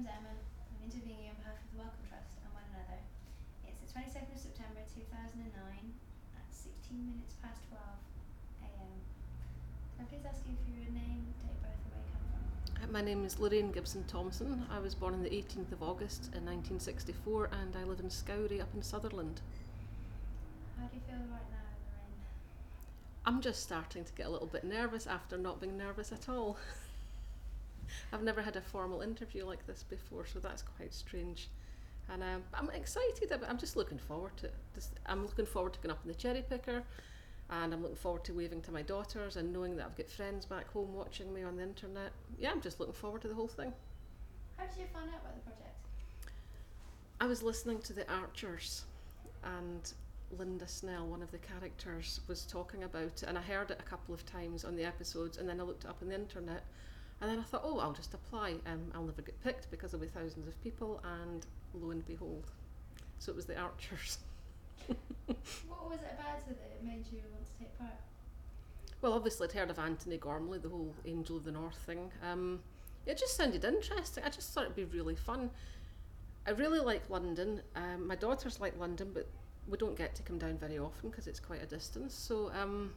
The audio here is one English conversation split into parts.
name's Emma. I'm interviewing you on behalf of the Wellcome Trust and one another. It's the 22nd of September 2009 at 16 minutes past 12 a.m. Can I please ask you for your name, date of birth, and where you come from? My name is Lorraine Gibson Thompson. I was born on the 18th of August in 1964 and I live in Scowrie up in Sutherland. How do you feel right now, Lorraine? I'm just starting to get a little bit nervous after not being nervous at all. I've never had a formal interview like this before, so that's quite strange. And I'm excited, I'm just looking forward to it. I'm looking forward to going up in the cherry picker, and I'm looking forward to waving to my daughters and knowing that I've got friends back home watching me on the internet. Yeah, I'm just looking forward to the whole thing. How did you find out about the project? I was listening to The Archers and Linda Snell, one of the characters, was talking about it, and I heard it a couple of times on the episodes, and then I looked it up on the internet, and then I thought, oh, I'll just apply. I'll never get picked because there'll be thousands of people, and lo and behold. So it was The Archers. What was it about it that made you want to take part? Well, obviously I'd heard of Anthony Gormley, the whole Angel of the North thing. It just sounded interesting. I just thought it'd be really fun. I really like London. My daughters like London, but we don't get to come down very often because it's quite a distance. So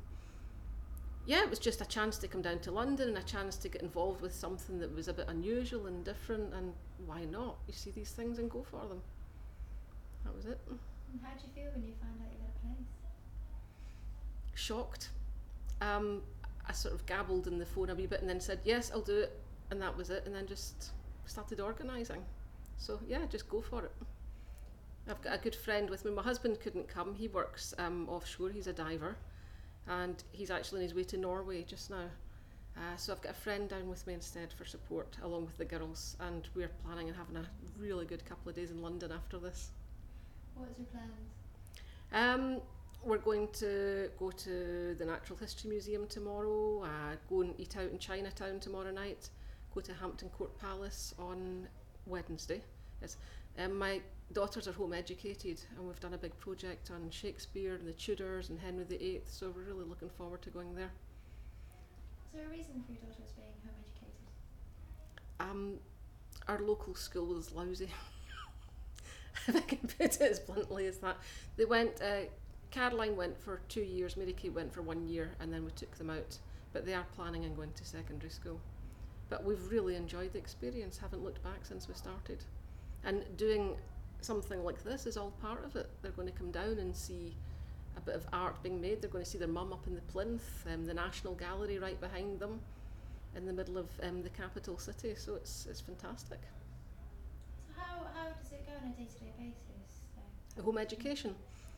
yeah, it was just a chance to come down to London and a chance to get involved with something that was a bit unusual and different, and why not? You see these things and go for them. That was it. And how did you feel when you found out you got a place? Shocked. I sort of gabbled in the phone a wee bit and then said, yes, I'll do it, and that was it, and then just started organising. So yeah, just go for it. I've got a good friend with me. My husband couldn't come. He works offshore. He's a diver, and he's actually on his way to Norway just now. So I've got a friend down with me instead for support, along with the girls, and we're planning on having a really good couple of days in London after this. What's your plans? We're going to go to the Natural History Museum tomorrow, go and eat out in Chinatown tomorrow night, go to Hampton Court Palace on Wednesday. Yes. My daughters are home educated, and we've done a big project on Shakespeare and the Tudors and Henry VIII, so we're really looking forward to going there. Is there a reason for your daughters being home educated? Our local school is lousy, if I can put it as bluntly as that. They went, Caroline went for 2 years, Mary Kate went for 1 year, and then we took them out, but they are planning on going to secondary school. But we've really enjoyed the experience, haven't looked back since we started. And doing something like this is all part of it. They're going to come down and see a bit of art being made. They're going to see their mum up in the plinth, the National Gallery right behind them, in the middle of the capital city. So it's fantastic. So how does it go on a day-to-day basis? The home education.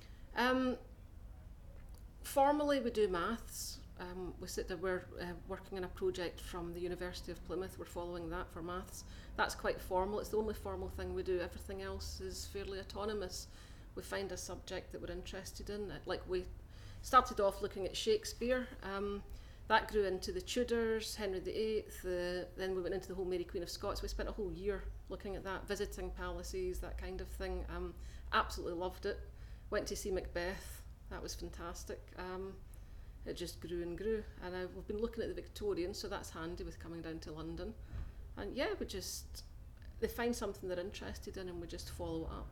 Formally, we do maths. We sit there, we're working on a project from the University of Plymouth. We're following that for maths. That's quite formal. It's the only formal thing we do. Everything else is fairly autonomous. We find a subject that we're interested in. Like we started off looking at Shakespeare. That grew into the Tudors, Henry VIII. Then we went into the whole Mary Queen of Scots. We spent a whole year looking at that, visiting palaces, that kind of thing. Absolutely loved it. Went to see Macbeth. That was fantastic. It just grew and grew, and we've been looking at the Victorians, so that's handy with coming down to London. And yeah, they find something they're interested in and we just follow it up.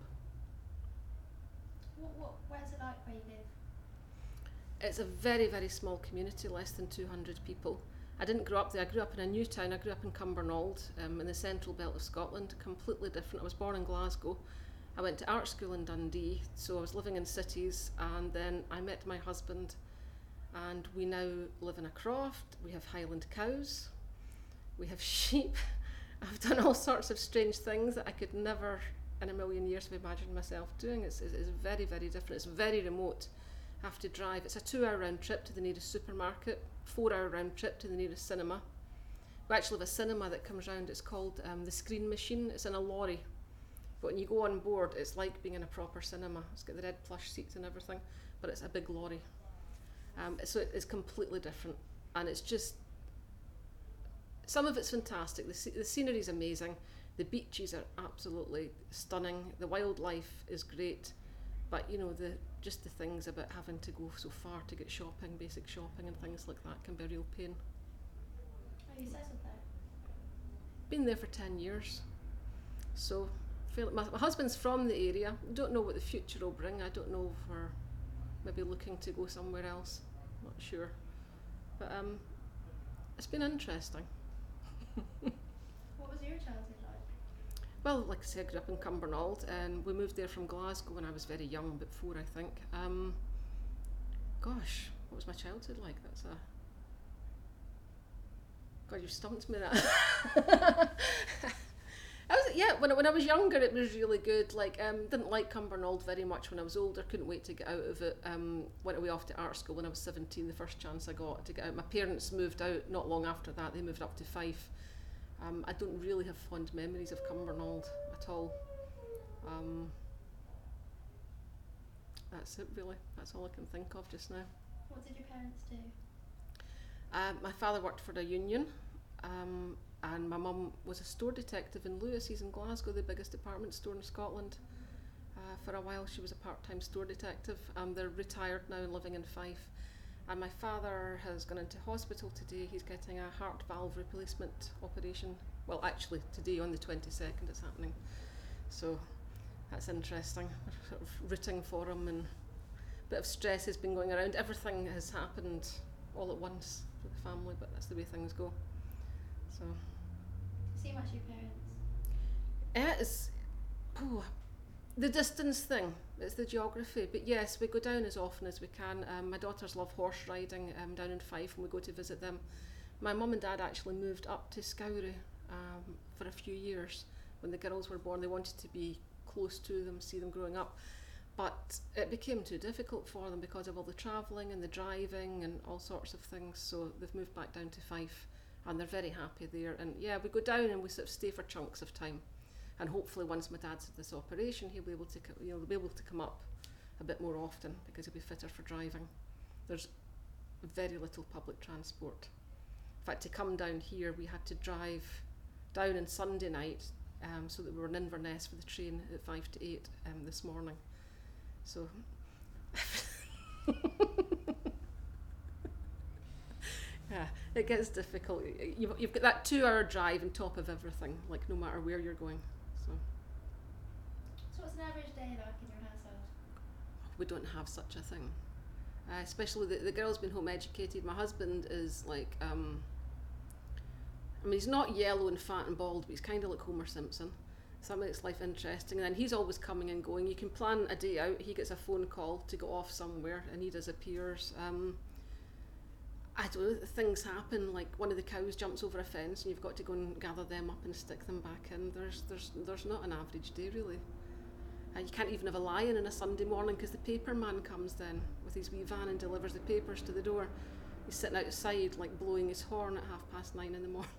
Where's it like where you live? It's a very, very small community, less than 200 people. I didn't grow up there. I grew up in a new town. I grew up in Cumbernauld, in the central belt of Scotland, completely different. I was born in Glasgow. I went to art school in Dundee, so I was living in cities, and then I met my husband, and we now live in a croft. We have Highland cows, we have sheep. I've done all sorts of strange things that I could never in a million years have imagined myself doing. It's very, very different. It's very remote. I have to drive. It's a 2-hour round trip to the nearest supermarket, 4-hour round trip to the nearest cinema. We actually have a cinema that comes round. It's called the Screen Machine. It's in a lorry, but when you go on board, it's like being in a proper cinema. It's got the red plush seats and everything, but it's a big lorry. So it's completely different, and it's just, some of it's fantastic. The scenery is amazing. The beaches are absolutely stunning. The wildlife is great, but you know, the things about having to go so far to get shopping, basic shopping and things like that, can be a real pain. Are you settled there? Been there for 10 years. So my husband's from the area. Don't know what the future will bring. I don't know if we're maybe looking to go somewhere else. Not sure. But it's been interesting. What was your childhood like? Well, like I said, I grew up in Cumbernauld, and we moved there from Glasgow when I was very young, about 4 I think. Gosh, what was my childhood like? That's a... God, you stumped me that. When I was younger it was really good. Like, didn't like Cumbernauld very much when I was older, couldn't wait to get out of it. Went away off to art school when I was 17, the first chance I got to get out. My parents moved out not long after that, they moved up to Fife. I don't really have fond memories of Cumbernauld at all. That's it really, that's all I can think of just now. What did your parents do? My father worked for a union, and my mum was a store detective in Lewis's in Glasgow, the biggest department store in Scotland. For a while she was a part-time store detective. They're retired now and living in Fife. And my father has gone into hospital today. He's getting a heart valve replacement operation. Well, actually today on the 22nd it's happening. So that's interesting. We're sort of rooting for him, and a bit of stress has been going around. Everything has happened all at once for the family, but that's the way things go. So. See much of your parents? It's the distance thing. It's the geography. But yes, we go down as often as we can. My daughters love horse riding down in Fife, and we go to visit them. My mum and dad actually moved up to Scowrie for a few years when the girls were born. They wanted to be close to them, see them growing up. But it became too difficult for them because of all the travelling and the driving and all sorts of things. So they've moved back down to Fife, and they're very happy there. And yeah, we go down and we sort of stay for chunks of time. And hopefully once my dad's had this operation, he'll be able to, be able to come up a bit more often because he'll be fitter for driving. There's very little public transport. In fact, to come down here, we had to drive down on Sunday night, so that we were in Inverness for the train at 5 to 8 this morning. So yeah, it gets difficult. You've got that 2-hour drive on top of everything, like no matter where you're going. So what's an average day like in your household? We don't have such a thing. Especially the girl's been home educated. My husband is like, I mean, he's not yellow and fat and bald, but he's kind of like Homer Simpson. So that makes life interesting. And then he's always coming and going. You can plan a day out. He gets a phone call to go off somewhere, and he disappears. I don't know, things happen, like one of the cows jumps over a fence and you've got to go and gather them up and stick them back in. There's not an average day really. You can't even have a lion on a Sunday morning because the paper man comes then with his wee van and delivers the papers to the door. He's sitting outside like blowing his horn at 9:30 in the morning.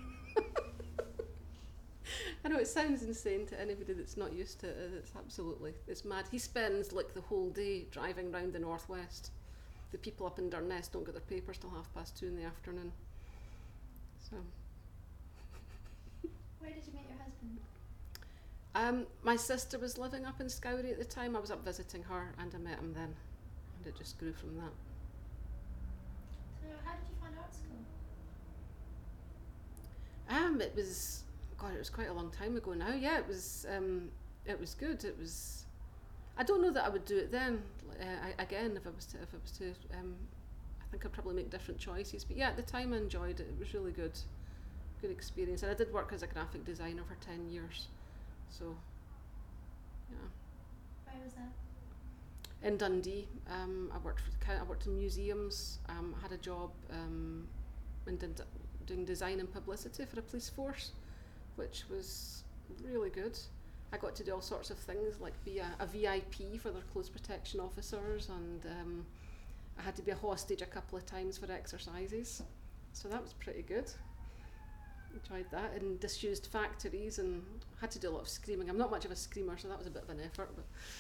I know it sounds insane to anybody that's not used to it. It's mad. He spends like the whole day driving round the northwest. The people up in Durness don't get their papers till 2:30 in the afternoon. So. Where did you meet your husband? My sister was living up in Scowrie at the time. I was up visiting her and I met him then, and it just grew from that. So how did you find art school? It was quite a long time ago now. Yeah, it was good. It was. I don't know that I would do it then again if I was to. I think I'd probably make different choices. But yeah, at the time I enjoyed it. It was really good experience. And I did work as a graphic designer for 10 years. So, yeah. Where was that? In Dundee. I worked in museums. I had a job doing design and publicity for a police force, which was really good. I got to do all sorts of things, like be a VIP for their close protection officers, and I had to be a hostage a couple of times for exercises. So that was pretty good. Enjoyed that, in disused factories, and had to do a lot of screaming. I'm not much of a screamer, so that was a bit of an effort,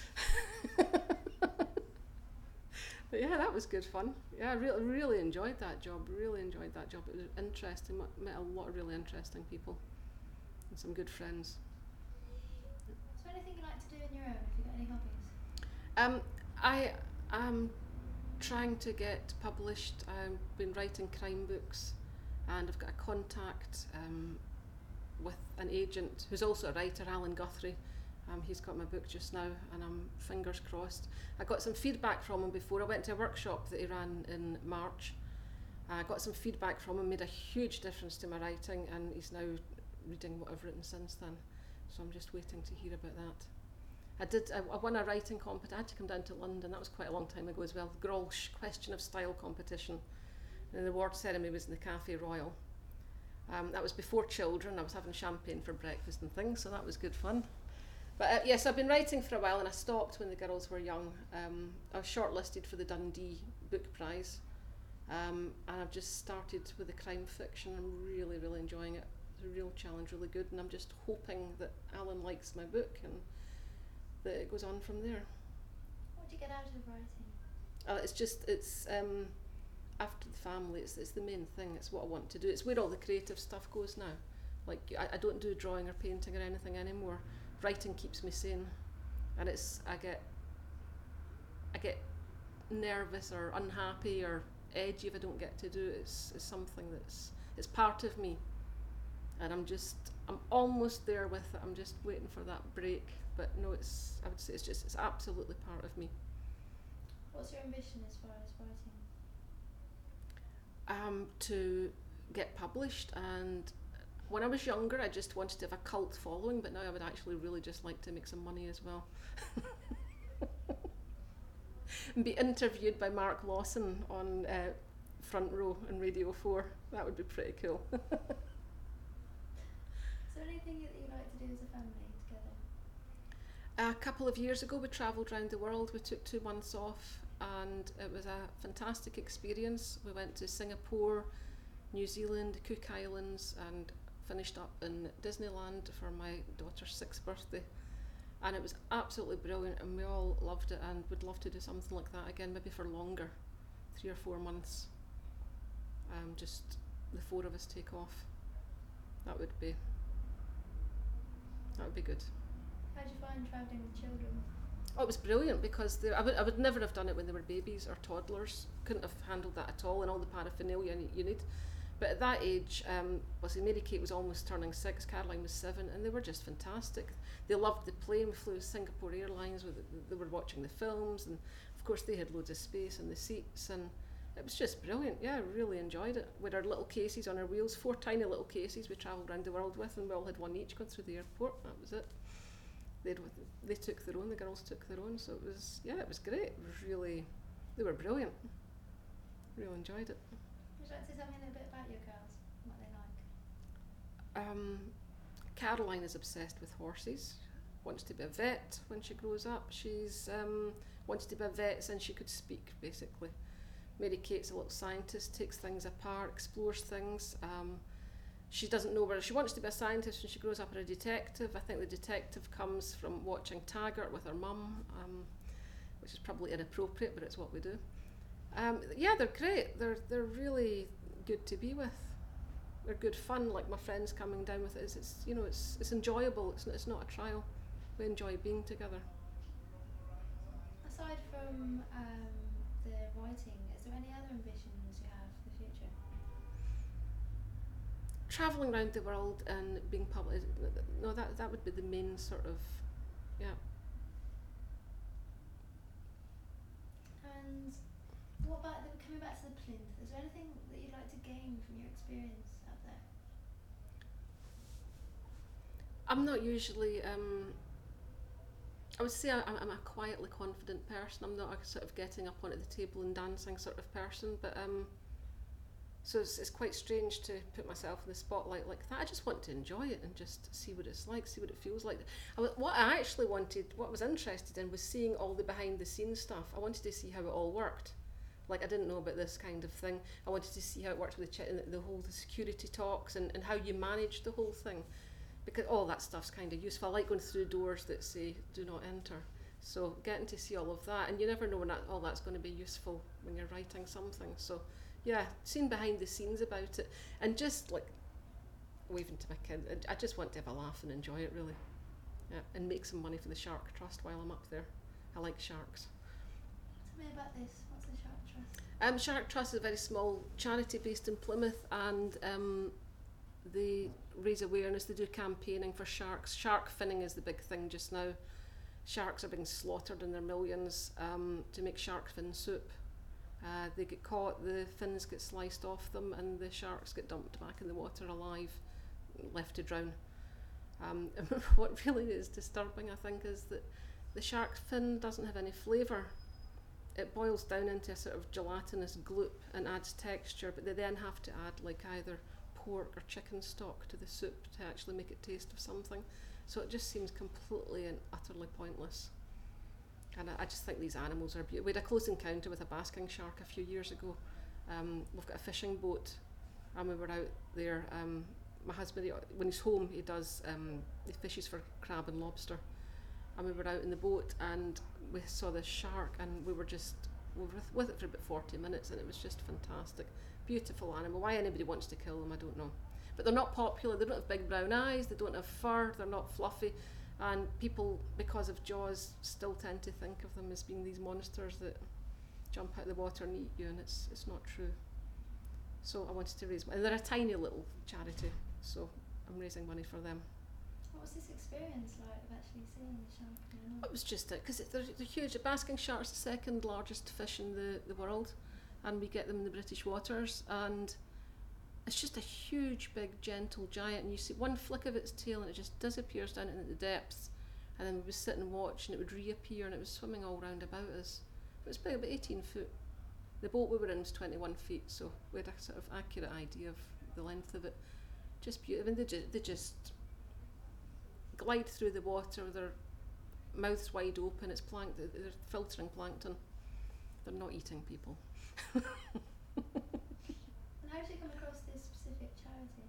but yeah, that was good fun. Yeah, I really enjoyed that job. It was interesting. Met a lot of really interesting people and some good friends. Is there anything you like to do on your own? Have you got any hobbies? I am trying to get published. I've been writing crime books, and I've got a contact with an agent who's also a writer, Alan Guthrie. He's got my book just now, and I'm fingers crossed. I got some feedback from him before. I went to a workshop that he ran in March. I got some feedback from him, made a huge difference to my writing, and he's now reading what I've written since then. So I'm just waiting to hear about that. I won a writing competition. I had to come down to London. That was quite a long time ago as well. The Grolsch Question of Style competition. And the award ceremony was in the Café Royal. That was before children. I was having champagne for breakfast and things, so that was good fun. But yes, I've been writing for a while, and I stopped when the girls were young. I was shortlisted for the Dundee Book Prize, and I've just started with the crime fiction. I'm really, really enjoying it. It's a real challenge, really good, and I'm just hoping that Alan likes my book and that it goes on from there. What do you get out of writing? It's after the family, it's the main thing. It's what I want to do. It's where all the creative stuff goes now. Like I don't do drawing or painting or anything anymore. Writing keeps me sane, and I get nervous or unhappy or edgy if I don't get to do it. It's something it's part of me, and I'm almost there with it. I'm just waiting for that break. But no, I would say it's absolutely part of me. What's your ambition as far as writing? To get published, and when I was younger I just wanted to have a cult following, but now I would actually really just like to make some money as well. And be interviewed by Mark Lawson on Front Row on Radio 4. That would be pretty cool. Is there anything that you like to do as a family together? A couple of years ago we travelled around the world. We took 2 months off, and it was a fantastic experience. We went to Singapore, New Zealand, Cook Islands, and finished up in Disneyland for my daughter's 6th birthday. And it was absolutely brilliant, and we all loved it, and would love to do something like that again, maybe for longer, 3 or 4 months. Just the 4 of us take off. That would be good. How do you find travelling with children? Oh, it was brilliant, because I would never have done it when they were babies or toddlers. Couldn't have handled that at all, and all the paraphernalia you need. But at that age, Mary Kate was almost turning 6, Caroline was 7, and they were just fantastic. They loved the plane. We flew with Singapore Airlines. They were watching the films, and of course they had loads of space in the seats, and it was just brilliant. Yeah, I really enjoyed it. With our little cases on our wheels, 4 tiny little cases we travelled around the world with, and we all had one each going through the airport. That was it. They took their own, the girls took their own, so it was great. It was really, they were brilliant. Really enjoyed it. Would you like to tell me a little bit about your girls, what they like? Caroline is obsessed with horses, wants to be a vet when she grows up. She's wanted to be a vet since she could speak, basically. Mary Kate's a little scientist, takes things apart, explores things. She doesn't know whether she wants to be a scientist when she grows up, or a detective. I think the detective comes from watching Taggart with her mum, which is probably inappropriate, but it's what we do. Yeah, they're great. They're really good to be with. They're good fun. Like my friends coming down with it. It's enjoyable. It's not a trial. We enjoy being together. Aside from the writing, is there any other ambitions you have for the future? Travelling around the world and being public. No, that would be the main sort of, yeah. And what about coming back to the plinth? Is there anything that you'd like to gain from your experience out there? I'm not usually. I would say I'm a quietly confident person. I'm not a sort of getting up onto the table and dancing sort of person, but so it's quite strange to put myself in the spotlight like that. I just want to enjoy it and just see what it's like, see what it feels like. What I actually wanted, what I was interested in, was seeing all the behind the scenes stuff. I wanted to see how it all worked. Like, I didn't know about this kind of thing. I wanted to see how it worked with the whole security talks and how you manage the whole thing. Because all that stuff's kind of useful. I like going through doors that say, do not enter. So getting to see all of that, and you never know when all that's going to be useful when you're writing something. So yeah, seeing behind the scenes about it, and just like waving to my kid. I just want to have a laugh and enjoy it, really. Yeah, and make some money for the Shark Trust while I'm up there. I like sharks. Tell me about this. What's the Shark Trust? Shark Trust is a very small charity based in Plymouth, and they raise awareness. They do campaigning for sharks. Shark finning is the big thing just now. Sharks are being slaughtered in their millions to make shark fin soup. They get caught, the fins get sliced off them, and the sharks get dumped back in the water alive, left to drown. What really is disturbing, I think, is that the shark fin doesn't have any flavour. It boils down into a sort of gelatinous gloop and adds texture, but they then have to add like either pork or chicken stock to the soup to actually make it taste of something. So it just seems completely and utterly pointless. And I just think these animals are beautiful. We had a close encounter with a basking shark a few years ago. We've got a fishing boat, and we were out there. My husband, when he's home, he fishes for crab and lobster. And we were out in the boat, and we saw this shark, and we were with it for about 40 minutes, and it was just fantastic. Beautiful animal. Why anybody wants to kill them, I don't know. But they're not popular. They don't have big brown eyes. They don't have fur. They're not fluffy. And people, because of Jaws, still tend to think of them as being these monsters that jump out of the water and eat you, and it's not true. So I wanted to raise money. And they're a tiny little charity, so I'm raising money for them. What was this experience like of actually seeing the shark? It was just because they're huge. A basking shark's the second largest fish in the world, and we get them in the British waters, and it's just a huge, big, gentle giant, and you see one flick of its tail and it just disappears down into the depths, and then we would sit and watch and it would reappear, and it was swimming all round about us. It was big, about 18 foot. The boat we were in was 21 feet, so we had a sort of accurate idea of the length of it. Just beautiful. I mean, they just glide through the water with their mouths wide open. It's plankton. They're filtering plankton. They're not eating people. And how did you come across this specific charity?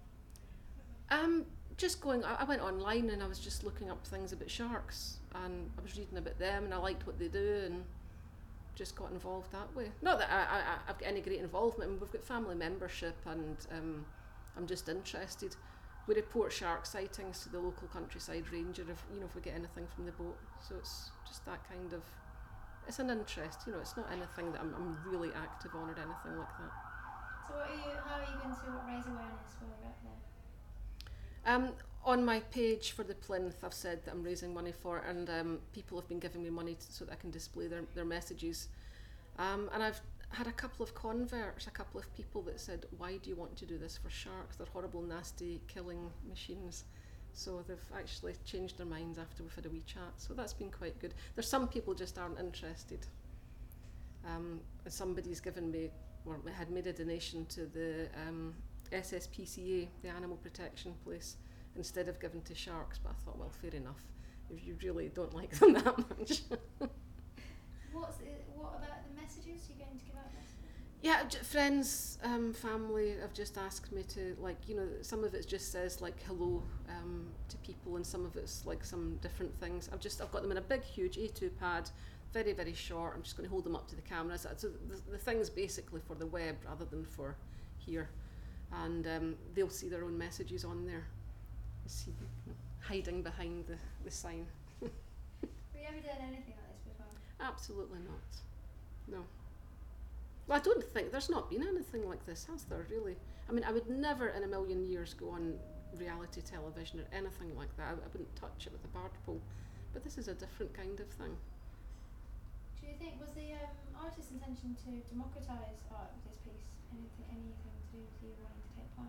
Just going. I went online and I was just looking up things about sharks, and I was reading about them, and I liked what they do, and just got involved that way. Not that I've got any great involvement. I mean, we've got family membership, and I'm just interested. We report shark sightings to the local countryside ranger if we get anything from the boat. So it's just that kind of, it's an interest. It's not anything that I'm really active on or anything like that. So how are you going to raise awareness while you're out there? On my page for the plinth, I've said that I'm raising money for it, and people have been giving me money so that I can display their messages. And I've had a couple of converts, a couple of people that said, why do you want to do this for sharks? They're horrible, nasty, killing machines. So they've actually changed their minds after we've had a wee chat. So that's been quite good. There's some people just aren't interested. Somebody's given me, or had made a donation to the SSPCA, the animal protection place, instead of giving to sharks. But I thought, well, fair enough, if you really don't like them that much. What about the messages? You're going to give out messages? Yeah, friends, family have just asked me to, some of it just says hello to people, and some of it's some different things. I've got them in a big, huge A2 pad, very, very short. I'm just going to hold them up to the camera. So the thing's basically for the web rather than for here, and they'll see their own messages on there. You see, hiding behind the sign. Have you ever done anything like this before? Absolutely not. No. Well, I don't think there's not been anything like this, has there, really? I mean, I would never in a million years go on reality television or anything like that. I wouldn't touch it with a barge pole. But this is a different kind of thing. Do you think, was the artist's intention to democratise art with this piece? Anything to do with you wanting to take part?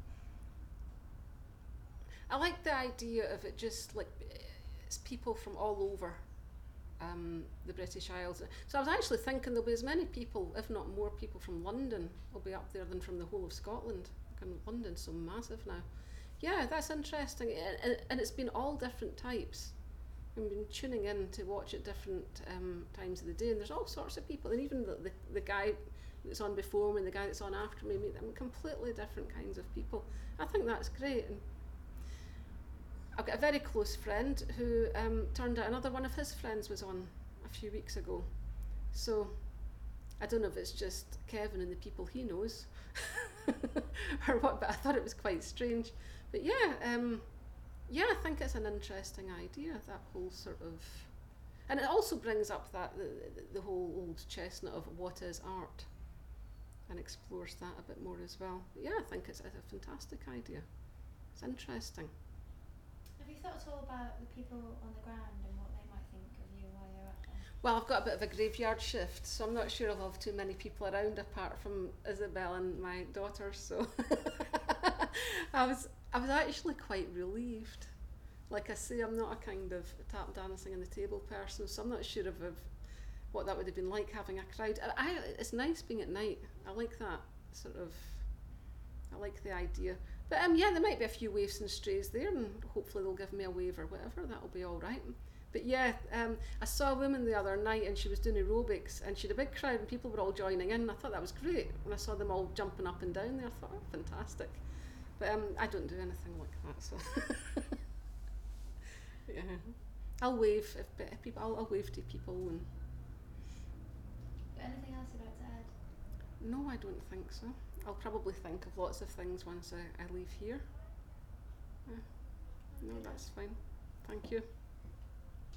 I like the idea of it just it's people from all over the British Isles. So I was actually thinking there'll be as many people, if not more people, from London will be up there than from the whole of Scotland. London's so massive now. Yeah, that's interesting. And it's been all different types. I've been tuning in to watch at different times of the day, and there's all sorts of people. And even the guy that's on before me and the guy that's on after me, completely different kinds of people. I think that's great. And I've got a very close friend who turned out another one of his friends was on a few weeks ago. So I don't know if it's just Kevin and the people he knows or what, but I thought it was quite strange. But yeah, I think it's an interesting idea, that whole sort of, and it also brings up that the whole old chestnut of what is art, and explores that a bit more as well. But yeah, I think it's a fantastic idea. It's interesting. Have you thought at all about the people on the ground and what they might think of you while you're up there? Well, I've got a bit of a graveyard shift, so I'm not sure I'll have too many people around apart from Isabel and my daughter. So I was actually quite relieved. Like I say, I'm not a kind of tap dancing on the table person, so I'm not sure of what that would have been like having a crowd. It's nice being at night. I like that sort of. I like the idea. But yeah, there might be a few waifs and strays there, and hopefully they'll give me a wave or whatever. That'll be all right. But yeah, I saw a woman the other night and she was doing aerobics and she had a big crowd and people were all joining in. I thought that was great. When I saw them all jumping up and down there, I thought, oh, fantastic. But I don't do anything like that, so yeah, I'll wave if people. I'll wave to people. And But anything else you'd like to add? no, I don't think so. I'll probably think of lots of things once I leave here. No, that's fine. Thank you.